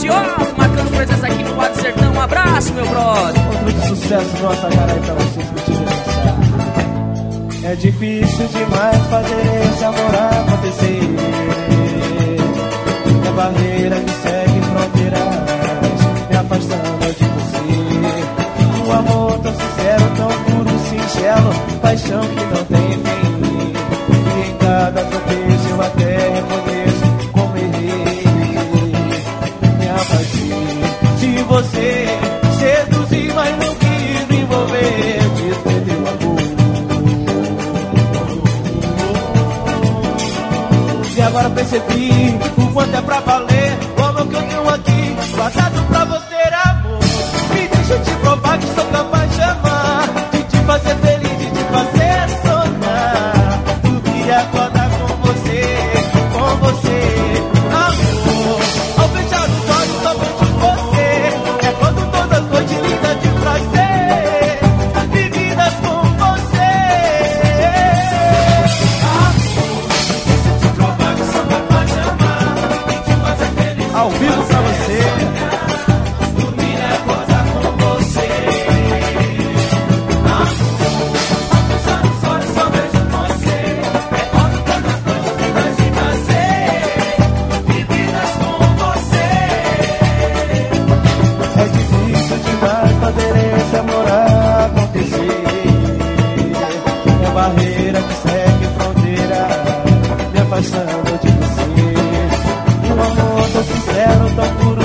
Gracioso, marcando presença aqui no Quadro Sertão. Um abraço, meu brother. Muito sucesso, nossa cara aí pra vocês curtirem dançar. É difícil demais fazer esse amor acontecer. É barreira que segue fronteiras, me afastando de você. Um amor tão sincero, tão puro, singelo, paixão que não tem fim. E em cada tropeço eu até reconheço como errei. Me afastei de você, seduzi, mas não quis me envolver. Desperdeu o amor. E agora percebi o quanto é pra valer o amor que eu tenho aqui guardado pra você, amor. Me deixa eu te provar que sou capaz de amar, de te fazer feliz, de te fazer sonhar. Eu queria acordar com você, amor. Ao fechar os olhos só vejo você. É quando todas as noites lindas de prazer, vividas com você, amor. Deixa eu te provar que sou capaz de amar, de te fazer feliz, ao vivo pra você. Dormir é acordar com você, amor. Ao fechar os olhos só vejo você. É quando todas as noites lindas de prazer, vividas com você. É difícil demais fazer esse amor acontecer. É barreira que segue fronteira, me afastando de você. Um amor tão sincero, tão puro,